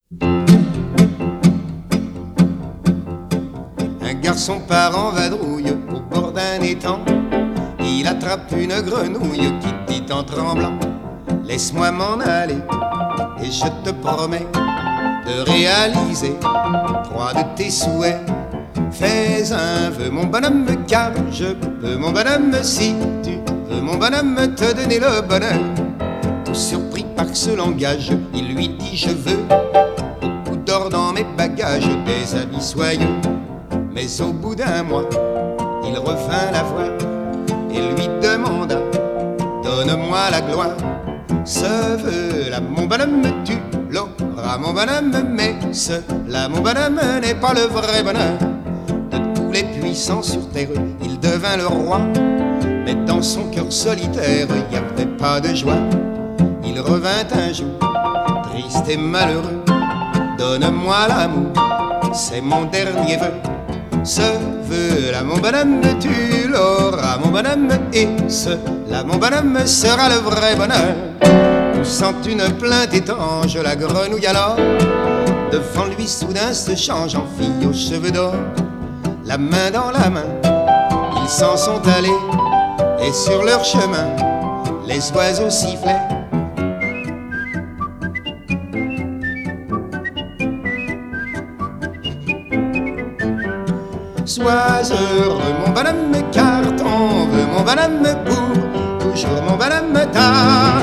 Un garçon part en vadrouille au bord d'un étang. Il attrape une grenouille qui dit en tremblant: laisse-moi m'en aller et je te promets de réaliser 3 de tes souhaits. Fais un vœu mon bonhomme, car je peux mon bonhomme, si tu veux mon bonhomme te donner le bonheur. Tout surpris par ce langage, il lui dit: je veux beaucoup d'or dans mes bagages, des habits soyeux. Mais au bout d'un mois, il revint la voir et lui demanda: donne-moi la gloire. Ce vœu-là, mon bonhomme, tu l'auras, mon bonhomme, mais cela, mon bonhomme, n'est pas le vrai bonheur. De tous les puissants sur terre, il devint le roi, mais dans son cœur solitaire, il n'y avait pas de joie. Il revint un jour, triste et malheureux: donne-moi l'amour, c'est mon dernier vœu. Ce vœu-là, mon bonhomme, tu l'auras, mon bonhomme, et cela, mon bonhomme, sera le vrai bonheur. Poussant une plainte étrange, la grenouille alors, devant lui soudain se change en fille aux cheveux d'or. La main dans la main, ils s'en sont allés, et sur leur chemin, les oiseaux sifflaient. Sois heureux mon bonhomme, car ton vœu mon bonhomme, pour toujours mon bonhomme, ta